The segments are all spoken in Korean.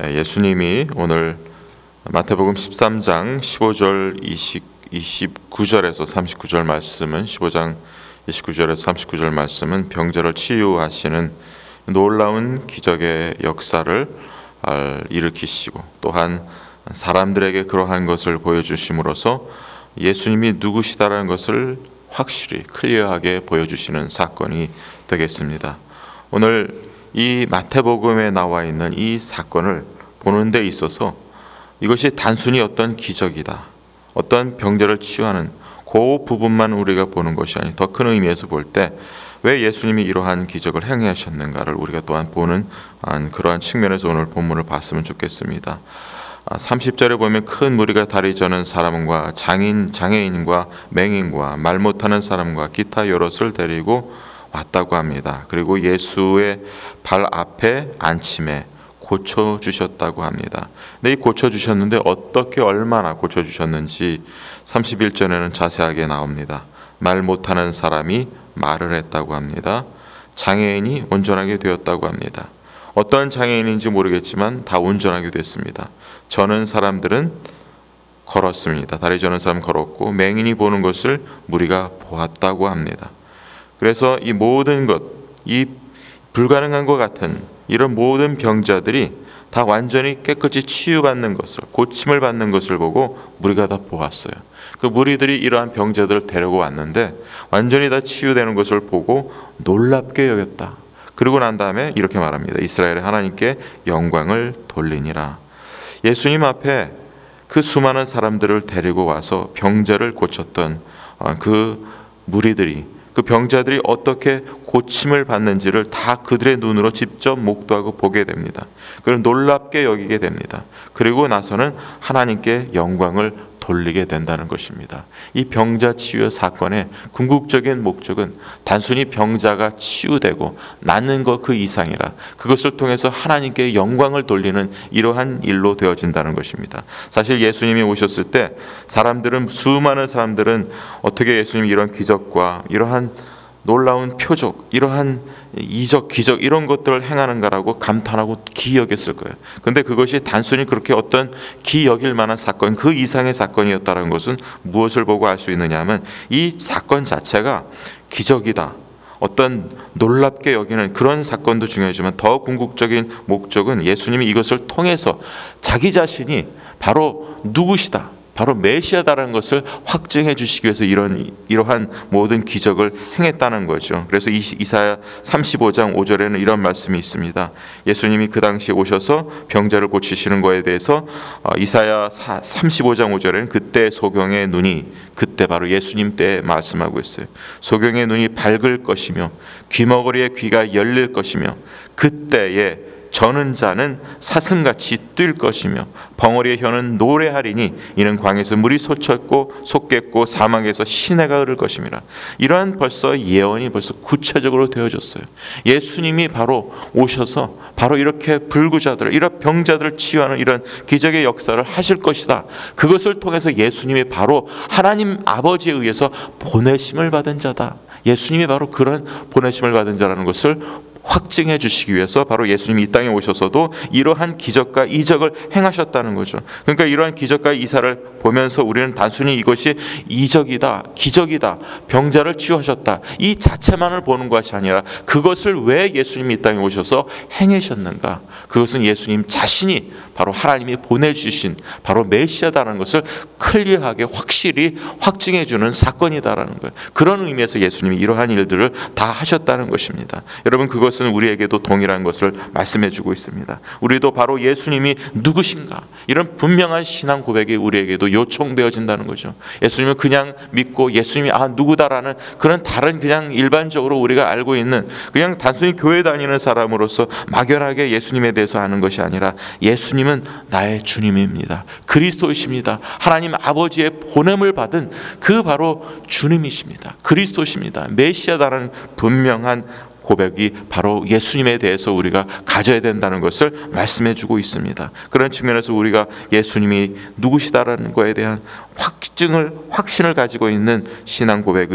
예수님이 오늘 마태복음 13장 15절 29절에서 39절 말씀은 15장 29절에서 39절 말씀은 병자를 치유하시는 놀라운 기적의 역사를 일으키시고 또한 사람들에게 그러한 것을 보여주심으로써 예수님이 누구시다라는 것을 확실히 클리어하게 보여주시는 사건이 되겠습니다. 오늘 이 마태복음에 나와 있는 이 사건을 보는 데 있어서 이것이 단순히 어떤 기적이다, 어떤 병자를 치유하는 그 부분만 우리가 보는 것이 아니 더 큰 의미에서 볼 때 왜 예수님이 이러한 기적을 행하셨는가를 우리가 또한 보는 그러한 측면에서 오늘 본문을 봤으면 좋겠습니다. 30절에 보면 큰 무리가 다리 저는 사람과 장애인과 맹인과 말 못하는 사람과 기타 여럿을 데리고 왔다고 합니다. 그리고 예수의 발 앞에 앉힘에 고쳐주셨다고 합니다. 근데 이 고쳐주셨는데 어떻게 얼마나 고쳐주셨는지 31절에는 자세하게 나옵니다. 말 못하는 사람이 말을 했다고 합니다. 장애인이 온전하게 되었다고 합니다. 어떤 장애인인지 모르겠지만 다 온전하게 됐습니다. 저는 사람들은 걸었습니다. 다리 저는 사람 걸었고 맹인이 보는 것을 무리가 보았다고 합니다. 그래서 이 모든 것, 이 불가능한 것 같은 이런 모든 병자들이 다 완전히 깨끗이 치유받는 것을, 고침을 받는 것을 보고 무리가 다 보았어요. 그 무리들이 이러한 병자들을 데리고 왔는데 완전히 다 치유되는 것을 보고 놀랍게 여겼다. 그리고 난 다음에 이렇게 말합니다. 이스라엘의 하나님께 영광을 돌리니라. 예수님 앞에 그 수많은 사람들을 데리고 와서 병자를 고쳤던 그 무리들이, 그 병자들이 어떻게 고침을 받는지를 다 그들의 눈으로 직접 목도하고 보게 됩니다. 그리고 놀랍게 여기게 됩니다. 그리고 나서는 하나님께 영광을 돌리게 된다는 것입니다. 이 병자 치유 사건의 궁극적인 목적은 단순히 병자가 치유되고 낫는 것 그 이상이라 그것을 통해서 하나님께 영광을 돌리는 이러한 일로 되어진다는 것입니다. 사실 예수님이 오셨을 때 수많은 사람들은 어떻게 예수님이 이런 기적과 이러한 놀라운 표적, 이러한 이적, 기적 이런 것들을 행하는가라고 감탄하고 기여겼을 거예요. 그런데 그것이 단순히 그렇게 어떤 기여길 만한 사건, 그 이상의 사건이었다는 것은 무엇을 보고 알 수 있느냐 하면 이 사건 자체가 기적이다, 어떤 놀랍게 여기는 그런 사건도 중요하지만 더 궁극적인 목적은 예수님이 이것을 통해서 자기 자신이 바로 누구시다, 바로 메시아다라는 것을 확증해 주시기 위해서 이러한 모든 기적을 행했다는 거죠. 그래서 이사야 35장 5절에는 이런 말씀이 있습니다. 예수님이 그 당시에 오셔서 병자를 고치시는 거에 대해서 이사야 35장 5절에는 그때 소경의 눈이, 그때 바로 예수님 때 말씀하고 있어요. 소경의 눈이 밝을 것이며 귀머거리의 귀가 열릴 것이며 그때에 저는 자는 사슴같이 뛸 것이며 벙어리의 혀는 노래하리니 이는 광에서 물이 솟겠고 사막에서 시내가 흐를 것임이라. 이러한 벌써 예언이 벌써 구체적으로 되어졌어요. 예수님이 바로 오셔서 바로 이렇게 불구자들을, 이런 병자들을 치유하는 이런 기적의 역사를 하실 것이다. 그것을 통해서 예수님이 바로 하나님 아버지에 의해서 보내심을 받은 자다. 예수님이 바로 그런 보내심을 받은 자라는 것을 확증해 주시기 위해서 바로 예수님이 이 땅에 오셔서도 이러한 기적과 이적을 행하셨다는 거죠. 그러니까 이러한 기적과 이사를 보면서 우리는 단순히 이것이 이적이다, 기적이다, 병자를 치유하셨다 이 자체만을 보는 것이 아니라 그것을 왜 예수님이 이 땅에 오셔서 행하셨는가, 그것은 예수님 자신이 바로 하나님이 보내주신 바로 메시아다라는 것을 클리어하게 확실히 확증해 주는 사건이다라는 거예요. 그런 의미에서 예수님이 이러한 일들을 다 하셨다는 것입니다. 여러분, 그것은 우리에게도 동일한 것을 말씀해 주고 있습니다. 우리도 바로 예수님이 누구신가 이런 분명한 신앙 고백이 우리에게도 요청되어진다는 거죠. 예수님을 그냥 믿고 예수님이 누구다라는 그런 다른 그냥 일반적으로 우리가 알고 있는 그냥 단순히 교회 다니는 사람으로서 막연하게 예수님에 대해서 아는 것이 아니라 예수님은 나의 주님입니다. 그리스도이십니다. 하나님 아버지의 보냄을 받은 그 바로 주님이십니다. 그리스도십니다. 메시아다라는 분명한 고백이 바로 예수님에 대해서 우리가 가져야 된다는 것을 말씀해 주고 있습니다. 그런 측면에서 우리가 예수님이 누구시다라는 것에 대한 확신을 가지고 있는 신앙 고백의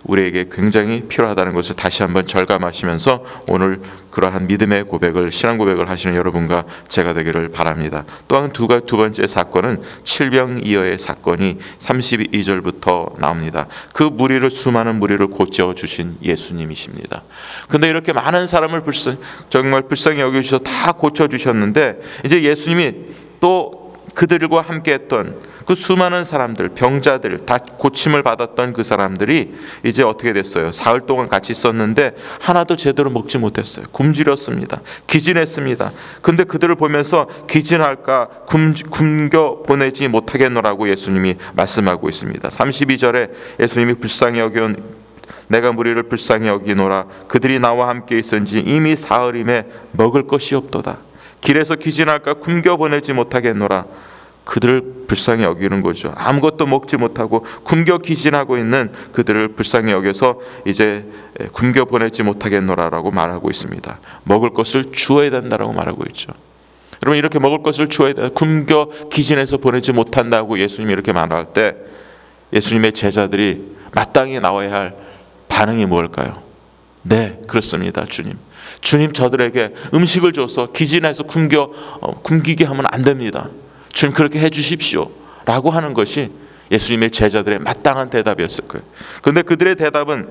우리에게 굉장히 필요하다는 것을 다시 한번 절감하시면서 오늘 그러한 믿음의 고백을, 신앙 고백을 하시는 여러분과 제가 되기를 바랍니다. 또한 두 번째 사건은 칠병이어의 사건이 32절부터 나옵니다. 그 수많은 무리를 고쳐주신 예수님이십니다. 근데 이렇게 많은 사람을 정말 불쌍히 여겨주셔서 다 고쳐주셨는데, 이제 예수님이 또 그들과 함께했던 그 수많은 사람들, 병자들, 다 고침을 받았던 그 사람들이 이제 어떻게 됐어요? 사흘 동안 같이 있었는데 하나도 제대로 먹지 못했어요. 굶주렸습니다. 기진했습니다. 근데 그들을 보면서 기진할까 굶겨 보내지 못하겠노라고 예수님이 말씀하고 있습니다. 32절에 예수님이 불쌍히 여겨 내가 무리를 불쌍히 여기노라. 그들이 나와 함께 있은지 이미 사흘임에 먹을 것이 없도다. 길에서 기진할까 굶겨 보내지 못하겠노라. 그들을 불쌍히 여기는 거죠. 아무것도 먹지 못하고 굶겨 기진하고 있는 그들을 불쌍히 여겨서 이제 굶겨 보내지 못하겠노라라고 말하고 있습니다. 먹을 것을 주어야 된다라고 말하고 있죠. 여러분, 이렇게 먹을 것을 주어야 된다, 굶겨 기진해서 보내지 못한다고 예수님이 이렇게 말할 때 예수님의 제자들이 마땅히 나와야 할 반응이 무엇일까요? 네, 그렇습니다. 주님 저들에게 음식을 줘서 기진해서 굶기게 하면 안 됩니다. 주님 그렇게 해주십시오 라고 하는 것이 예수님의 제자들의 마땅한 대답이었을 거예요. 그런데 그들의 대답은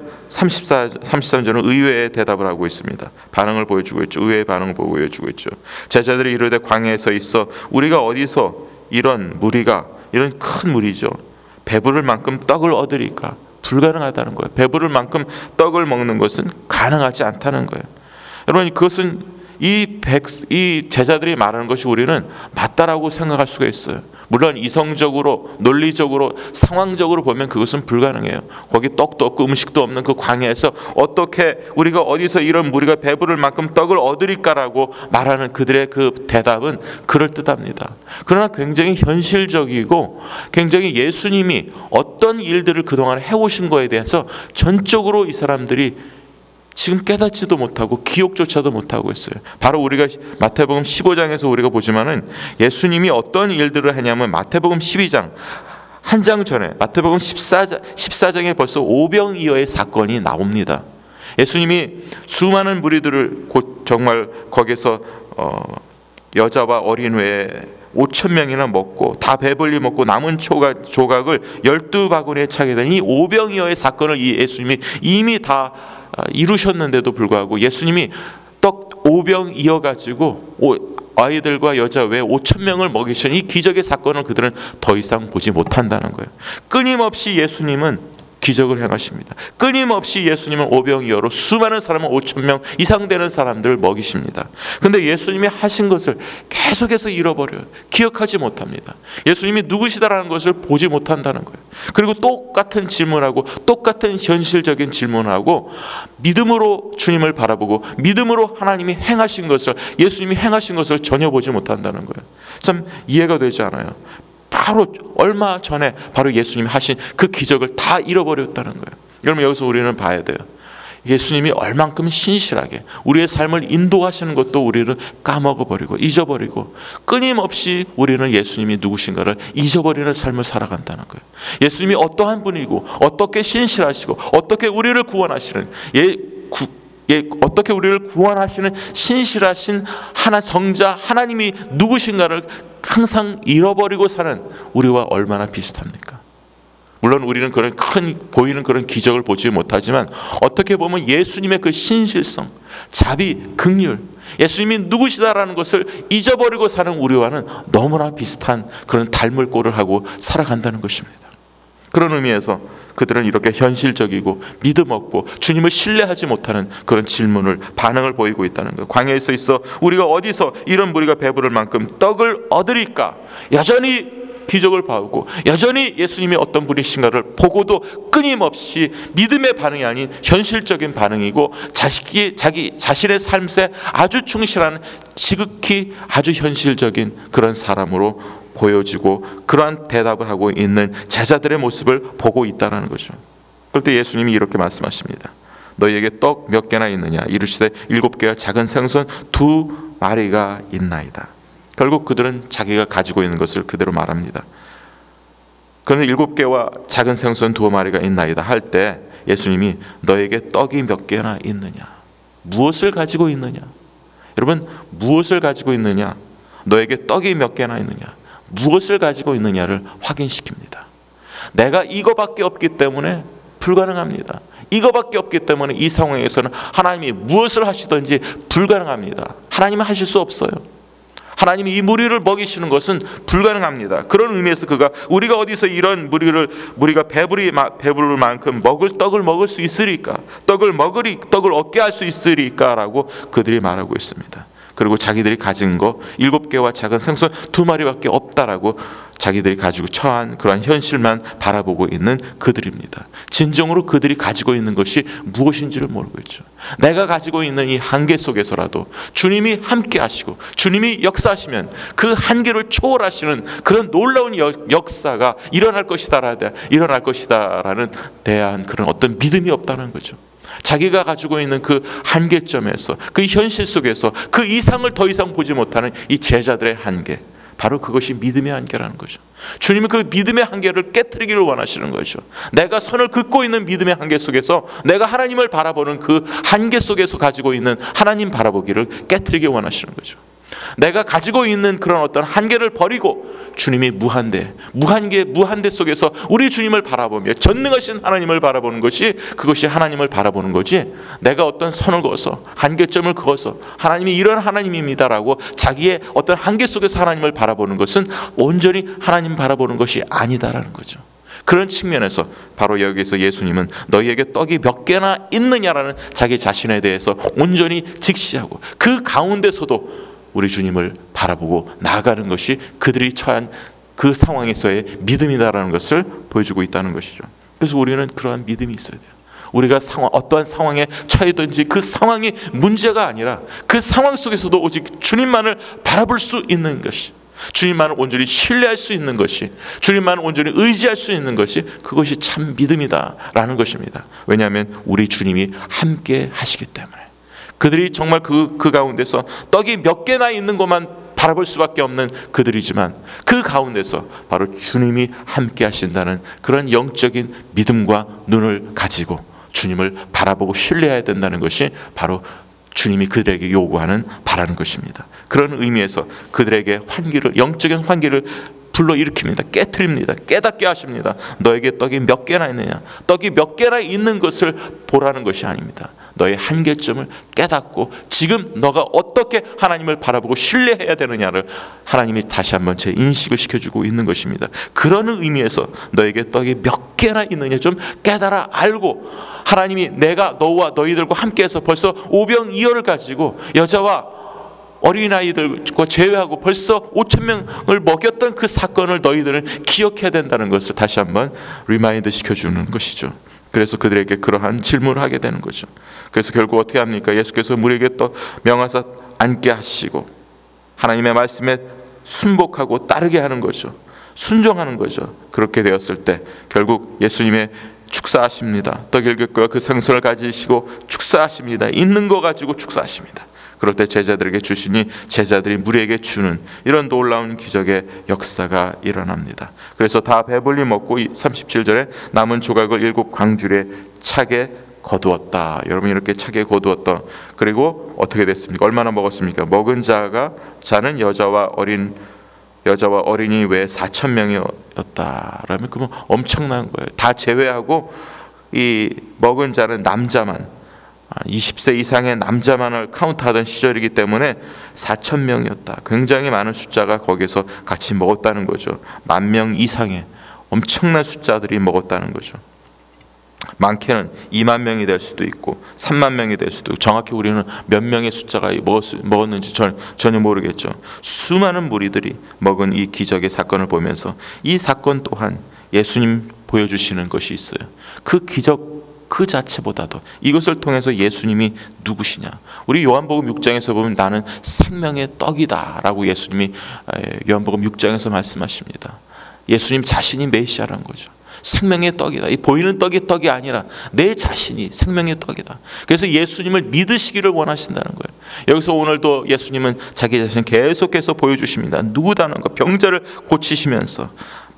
33절은 의외의 대답을 하고 있습니다. 반응을 보여주고 있죠. 의외의 반응을 보여주고 있죠. 제자들이 이르되 광야에서 있어 우리가 어디서 이런 무리가, 이런 큰 무리죠, 배부를 만큼 떡을 얻으리까? 불가능하다는 거예요. 배부를 만큼 떡을 먹는 것은 가능하지 않다는 거예요. 여러분, 그것은 이 제자들이 말하는 것이 우리는 맞다라고 생각할 수가 있어요. 물론 이성적으로, 논리적으로, 상황적으로 보면 그것은 불가능해요. 거기 떡도 없고 음식도 없는 그 광야에서 어떻게 우리가 어디서 이런 무리가 배부를 만큼 떡을 얻으리까라고 말하는 그들의 그 대답은 그럴듯합니다. 그러나 굉장히 현실적이고 굉장히 예수님이 어떤 일들을 그동안 해오신 거에 대해서 전적으로 이 사람들이 지금 깨닫지도 못하고 기억조차도 못하고 있어요. 바로 우리가 마태복음 15장에서 우리가 보지만은 예수님이 어떤 일들을 하냐면 마태복음 12장 한 장 전에 마태복음 14장에 벌써 오병이어의 사건이 나옵니다. 예수님이 수많은 무리들을 정말 거기서 여자와 어린 외에 5,000명이나 먹고 다 배불리 먹고 남은 조각을 12바구니에 차게 된 이 오병이어의 사건을 예수님이 이미 다 이루셨는데도 불구하고 예수님이 떡 5병 이어가지고 아이들과 여자 외에 5,000명을 먹이신 이 기적의 사건을 그들은 더 이상 보지 못한다는 거예요. 끊임없이 예수님은 기적을 행하십니다. 끊임없이 예수님은 오병이어로 수많은 사람은 5,000명 이상 되는 사람들을 먹이십니다. 그런데 예수님이 하신 것을 계속해서 잃어버려요. 기억하지 못합니다. 예수님이 누구시다라는 것을 보지 못한다는 거예요. 그리고 똑같은 질문하고 똑같은 현실적인 질문하고 믿음으로 주님을 바라보고 믿음으로 하나님이 행하신 것을, 예수님이 행하신 것을 전혀 보지 못한다는 거예요. 참 이해가 되지 않아요. 바로 얼마 전에 바로 예수님이 하신 그 기적을 다 잃어버렸다는 거예요. 여러분, 여기서 우리는 봐야 돼요. 예수님이 얼만큼 신실하게 우리의 삶을 인도하시는 것도 우리를 까먹어버리고 잊어버리고 끊임없이 우리는 예수님이 누구신가를 잊어버리는 삶을 살아간다는 거예요. 예수님이 어떠한 분이고 어떻게 신실하시고 어떻게 우리를 구원하시는 어떻게 우리를 구원하시는 신실하신 정자 하나님이 누구신가를 항상 잃어버리고 사는 우리와 얼마나 비슷합니까? 물론 우리는 그런 보이는 그런 기적을 보지 못하지만 어떻게 보면 예수님의 그 신실성, 자비, 긍휼, 예수님이 누구시다라는 것을 잊어버리고 사는 우리와는 너무나 비슷한 그런 닮을 꼴을 하고 살아간다는 것입니다. 그런 의미에서 그들은 이렇게 현실적이고 믿음 없고 주님을 신뢰하지 못하는 그런 반응을 보이고 있다는 거예요. 광야에서 있어 우리가 어디서 이런 무리가 배부를 만큼 떡을 얻으리까? 여전히 기적을 봐오고 여전히 예수님이 어떤 분이신가를 보고도 끊임없이 믿음의 반응이 아닌 현실적인 반응이고 자기 자신의 삶에 아주 충실한 지극히 아주 현실적인 그런 사람으로 보여지고 그러한 대답을 하고 있는 제자들의 모습을 보고 있다는 거죠. 그럴 때 예수님이 이렇게 말씀하십니다. 너희에게 떡 몇 개나 있느냐? 이르시되 7개와 작은 생선 2마리가 있나이다. 결국 그들은 자기가 가지고 있는 것을 그대로 말합니다. 그런데 7개와 작은 생선 2마리가 있나이다 할 때 예수님이 너에게 떡이 몇 개나 있느냐, 무엇을 가지고 있느냐, 여러분 무엇을 가지고 있느냐, 너에게 떡이 몇 개나 있느냐, 무엇을 가지고 있느냐를 확인시킵니다. 내가 이거밖에 없기 때문에 불가능합니다. 이거밖에 없기 때문에 이 상황에서는 하나님이 무엇을 하시든지 불가능합니다. 하나님은 하실 수 없어요. 하나님이 이 무리를 먹이시는 것은 불가능합니다. 그런 의미에서 우리가 어디서 이런 우리가 배부를 만큼 먹을 떡을 먹을 수 있으리까, 떡을 얻게 할 수 있으리까라고 그들이 말하고 있습니다. 그리고 자기들이 가진 거 7개와 작은 생선 2마리밖에 없다라고 자기들이 가지고 처한 그러한 현실만 바라보고 있는 그들입니다. 진정으로 그들이 가지고 있는 것이 무엇인지를 모르고 있죠. 내가 가지고 있는 이 한계 속에서라도 주님이 함께 하시고 주님이 역사하시면 그 한계를 초월하시는 그런 놀라운 역사가 일어날 것이다라는 대한 그런 어떤 믿음이 없다는 거죠. 자기가 가지고 있는 그 한계점에서, 그 현실 속에서 그 이상을 더 이상 보지 못하는 이 제자들의 한계, 바로 그것이 믿음의 한계라는 거죠. 주님은 그 믿음의 한계를 깨트리기를 원하시는 거죠. 내가 선을 긋고 있는 믿음의 한계 속에서 내가 하나님을 바라보는 그 한계 속에서 가지고 있는 하나님 바라보기를 깨트리기 원하시는 거죠. 내가 가지고 있는 그런 어떤 한계를 버리고 주님이 무한대 속에서 우리 주님을 바라보며 전능하신 하나님을 바라보는 것이, 그것이 하나님을 바라보는 거지, 내가 어떤 선을 그어서 한계점을 그어서 하나님이 이런 하나님입니다라고 자기의 어떤 한계 속에서 하나님을 바라보는 것은 온전히 하나님 바라보는 것이 아니다라는 거죠. 그런 측면에서 바로 여기서 예수님은 너희에게 떡이 몇 개나 있느냐라는 자기 자신에 대해서 온전히 직시하고 그 가운데서도 우리 주님을 바라보고 나아가는 것이 그들이 처한 그 상황에서의 믿음이다라는 것을 보여주고 있다는 것이죠. 그래서 우리는 그러한 믿음이 있어야 돼요. 우리가 어떠한 상황에 처해든지 그 상황이 문제가 아니라 그 상황 속에서도 오직 주님만을 바라볼 수 있는 것이, 주님만을 온전히 신뢰할 수 있는 것이, 주님만을 온전히 의지할 수 있는 것이, 그것이 참 믿음이다라는 것입니다. 왜냐하면 우리 주님이 함께 하시기 때문에. 그들이 정말 그 가운데서 떡이 몇 개나 있는 것만 바라볼 수밖에 없는 그들이지만 그 가운데서 바로 주님이 함께 하신다는 그런 영적인 믿음과 눈을 가지고 주님을 바라보고 신뢰해야 된다는 것이 바로 주님이 그들에게 요구하는, 바라는 것입니다. 그런 의미에서 그들에게 영적인 환기를 불러일으킵니다. 깨트립니다. 깨닫게 하십니다. 너에게 떡이 몇 개나 있느냐, 떡이 몇 개나 있는 것을 보라는 것이 아닙니다. 너의 한계점을 깨닫고 지금 너가 어떻게 하나님을 바라보고 신뢰해야 되느냐를 하나님이 다시 한번 인식을 시켜주고 있는 것입니다. 그런 의미에서 너에게 떡이 몇 개나 있느냐 좀 깨달아 알고, 하나님이 내가 너와 너희들과 함께해서 벌써 오병이어를 가지고 여자와 어린아이들과 제외하고 벌써 5,000명을 먹였던 그 사건을 너희들은 기억해야 된다는 것을 다시 한번 리마인드 시켜주는 것이죠. 그래서 그들에게 그러한 질문을 하게 되는 거죠. 그래서 결국 어떻게 합니까? 예수께서 무리에게 또 명하사 앉게 하시고 하나님의 말씀에 순복하고 따르게 하는 거죠. 순종하는 거죠. 그렇게 되었을 때 결국 예수님의 축사하십니다. 떡 7개와 그 생선을 가지시고 축사하십니다. 있는 거 가지고 축사하십니다. 그럴 때 제자들에게 주시니 제자들이 무리에게 주는 이런 놀라운 기적의 역사가 일어납니다. 그래서 다 배불리 먹고 37절에 남은 조각을 7 광줄에 차게 거두었다. 여러분 이렇게 차게 거두었다. 그리고 어떻게 됐습니까? 얼마나 먹었습니까? 먹은 자는 여자와 어린이 외에 4,000명이었다. 그러면 그건 엄청난 거예요. 다 제외하고 이 먹은 자는 남자만, 20세 이상의 남자만을 카운트하던 시절이기 때문에 4,000명이었다. 굉장히 많은 숫자가 거기서 같이 먹었다는 거죠. 10,000명 이상의 엄청난 숫자들이 먹었다는 거죠. 많게는 2만 명이 될 수도 있고 3만 명이 될 수도 있고, 정확히 우리는 몇 명의 숫자가 먹었는지 전혀 모르겠죠. 수많은 무리들이 먹은 이 기적의 사건을 보면서 이 사건 또한 예수님 보여주시는 것이 있어요. 그 기적 그 자체보다도 이것을 통해서 예수님이 누구시냐, 우리 요한복음 6장에서 보면 나는 생명의 떡이다 라고 예수님이 요한복음 6장에서 말씀하십니다. 예수님 자신이 메시아라는 거죠. 생명의 떡이다. 이 보이는 떡이 아니라 내 자신이 생명의 떡이다. 그래서 예수님을 믿으시기를 원하신다는 거예요. 여기서 오늘도 예수님은 자기 자신 계속해서 보여주십니다. 누구다는 것, 병자를 고치시면서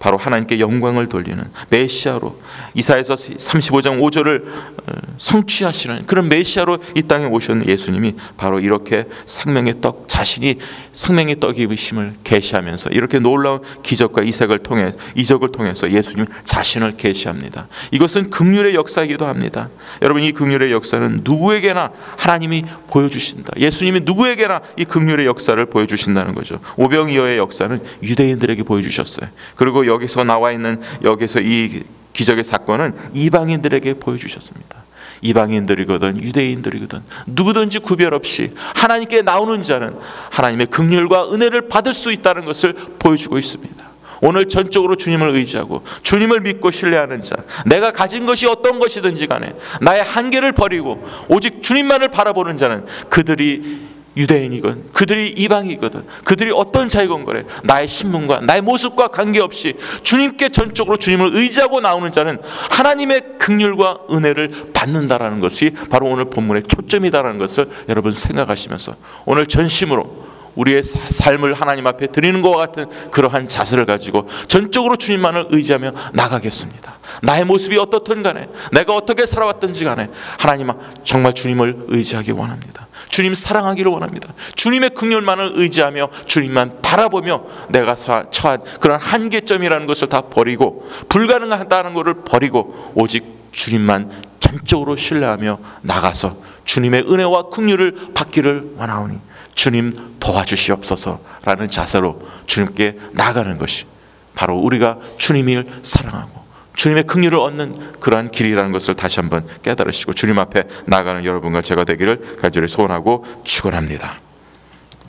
바로 하나님께 영광을 돌리는 메시아로, 이사야서 35장 5절을 성취하시는 그런 메시아로 이 땅에 오셨는 예수님이 바로 이렇게 생명의 떡, 자신이 생명의 떡이심을 계시하면서 이렇게 놀라운 기적과 이적을 통해서 예수님 자신을 계시합니다. 이것은 긍휼의 역사이기도 합니다. 여러분, 이 긍휼의 역사는 누구에게나 하나님이 보여주신다. 예수님이 누구에게나 이 긍휼의 역사를 보여주신다는 거죠. 오병이어의 역사는 유대인들에게 보여주셨어요. 그리고 여기서 이 기적의 사건은 이방인들에게 보여주셨습니다. 이방인들이거든 유대인들이거든 누구든지 구별 없이 하나님께 나오는 자는 하나님의 긍휼과 은혜를 받을 수 있다는 것을 보여주고 있습니다. 오늘 전적으로 주님을 의지하고 주님을 믿고 신뢰하는 자, 내가 가진 것이 어떤 것이든지 간에 나의 한계를 버리고 오직 주님만을 바라보는 자는, 그들이 유대인이건 그들이 이방이거든 그들이 어떤 자이건 그래, 나의 신분과 나의 모습과 관계없이 주님께 전적으로 주님을 의지하고 나오는 자는 하나님의 긍휼과 은혜를 받는다라는 것이 바로 오늘 본문의 초점이다라는 것을 여러분 생각하시면서 오늘 전심으로 우리의 삶을 하나님 앞에 드리는 것과 같은 그러한 자세를 가지고 전적으로 주님만을 의지하며 나가겠습니다. 나의 모습이 어떻든 간에, 내가 어떻게 살아왔든지 간에 하나님 정말 주님을 의지하기 원합니다. 주님 사랑하기를 원합니다. 주님의 긍휼만을 의지하며 주님만 바라보며 내가 처한 그런 한계점이라는 것을 다 버리고, 불가능하다는 것을 버리고 오직 주님만 전적으로 신뢰하며 나가서 주님의 은혜와 긍휼을 받기를 원하오니 주님 도와주시옵소서라는 자세로 주님께 나가는 것이 바로 우리가 주님을 사랑하고 주님의 긍휼을 얻는 그러한 길이라는 것을 다시 한번 깨달으시고 주님 앞에 나가는 여러분과 제가 되기를 간절히 소원하고 축원합니다.